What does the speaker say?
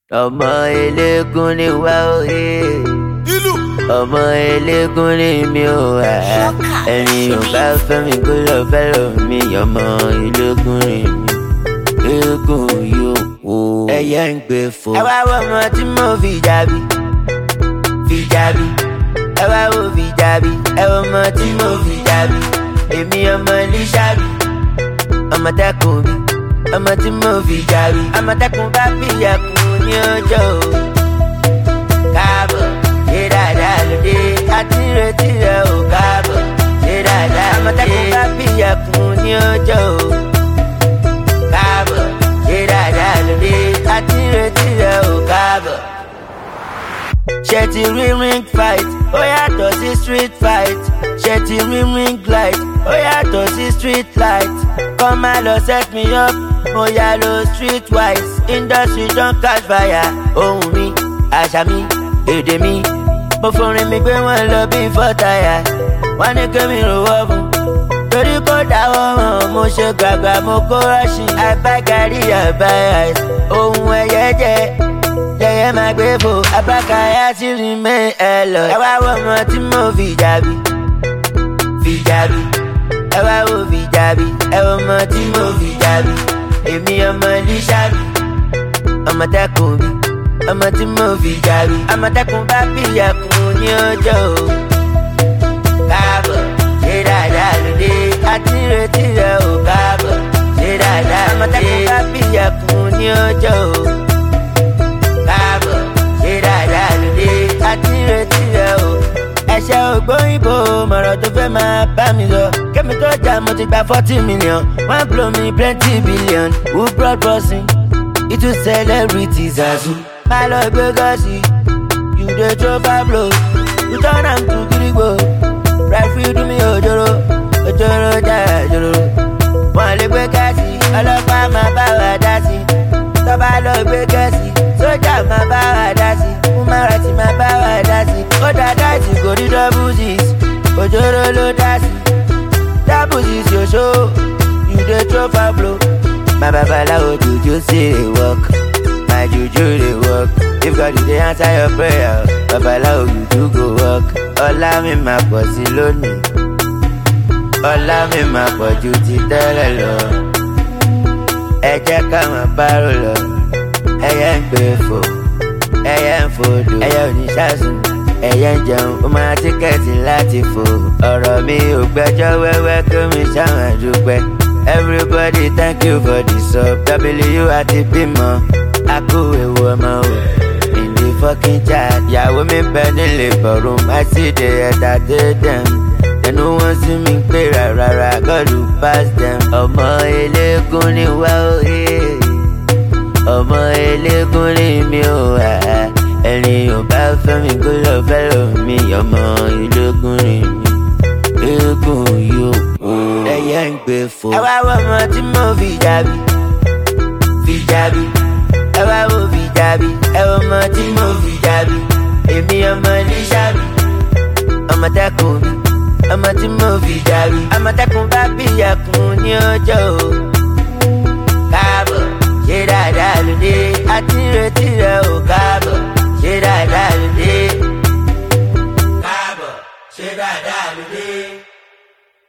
ọmọ eléégún ni wá òye ọmọ eléégún ni mi ò wá ẹni ò bá fẹ́ mi kó lọ fẹ́ lọ mi ọmọ eléégún ni mi eégún yóò wò ẹyẹ ń gbé fò. ẹ wá wo ọmọ tí mo fi jàbí ẹ wá wo fi jàbí ẹ wo ọmọ tí mo fi jàbí èmi ọmọ Lísàbí ọmọ tẹkùn bí ọmọ tí mo fi jàbí ọmọ tẹkùn bá fìyàkùn ní ọjọ́ o. káàbọ̀ ṣe dáadáa lóde àti ìrètí rẹ ò káàbọ̀ ṣe dáadáa ọmọ tẹkùn bá fìyàkùn ní ọjọ́ o. káàbọ̀ ṣe dáadáa lóde àti ìrètí rẹ ò káàbọ̀. ṣe ti rí ring fight ó yàtọ̀ sí street fight ṣe ti rí ring light ó yàtọ̀ sí street light. Come and set me up, mo yà lo streetwise. Industry don catch fire. Ohùn mi, àṣà mi, èdè mi. Mo forin mi gbé wọn lọ bí fọ́tàyà. Wọ́n ní kí mi rówó fún. Torí kò dáwọ́ hàn, mo ṣe gbàgbà, mo kó rọ́ṣìn. Abágarí àbáyà, ohun ẹyẹ jẹ. Lẹ́yẹ máa gbé fò, abákayá sí rí mẹ́ ẹ lọ. Ẹ wá wọ ọmọ tí mo fi jàbí. Ẹ wá wo fi jàbí ẹ wo ọmọ tí mo fi jàbí èmi ọmọ Lísàbí ọmọ tẹkùn bí ọmọ tí mo fi jàbí ọmọ tẹkùn bá fìyàkùn ní ọjọ́ o. káàbọ̀ ṣe dáadáa lóde àti ìrètí rẹ ò káàbọ̀ ṣe dáadáa ọmọ tẹkùn bá fìyàkùn ní ọjọ́ o. káàbọ̀ ṣe dáadáa lóde àti ìrètí rẹ ò. ẹ̀ṣẹ̀ ògbóyìnbó mọ̀rọ̀ tó fẹ́ máa bá mi lọ. Kẹ́mi tó jà mo ti gba 40 million. Wọ́n blow me plenty billion. Who brought bossing? Itu celebrities azu. Má lọ gbé gọ́ọ̀sì. You dey throw far blow. You turn am to gírígbó. Referee do mi òjòrò. Òjòrò jà òjòrò. Wọ́n lè gbé gáàsì. Ọlọ́pàá máa bá wa dá sí. Tọ́ba lọ gbé gẹ̀ẹ́sì. Sójà máa bá wa dá sí. Human máa bá wa dá sí. Ó dá dáàsì kò rí double six. Òjòrò ló dá sí. Double six your show. You dey throw far blow. My babaláwo juju say dey work. My juju dey work. If God dey answer your prayer, babaláwo juju go work. Ọlá mi máa pọ̀ sí lónìí. Ọlá mi máa pọ̀ ju ti tẹ́lẹ̀ lọ. Ẹ jẹ́ ká máa bárò lọ. Ẹyẹ ń gbé fò. Ẹyẹ ń fòdò. Ẹyẹ ò ní ṣàṣùn. Ẹyẹ ń jẹun. Ó máa tíkẹ́ẹ̀tì láti fò. Ọ̀rọ̀ mi ò gbẹ́jọ́ wẹ́wẹ́ kí mi ṣàwọn àdúpẹ́. Everybody thank you for the sub. W àti bímọ. A kú ewu ọmọ o. In the fucking chat. Ìyàwó mi bẹ nílé ballroom. I see they entertain them. They no wan see me pé rárá. God will pass them. Ọmọ eléégún ni wá òye. Ọmọ eléégún ni mi ò wá. Ẹni ò bá fẹ́ mi kó lọ fẹ́ lọ mi. Ọmọ eléégún ni mi. Eégún yóò wò ẹyẹ ń gbé fò. ẹ wá wo ọmọ tí mo fi jàbí. ẹ wá wo fi jàbí ẹ wo ọmọ tí mo fi jàbí èmi ọmọ Lísàbí ọmọ tẹkùn bí ọmọ tí mo fi jàbí ọmọ tẹkùn bá fìyàkùn ní ọjọ́ o.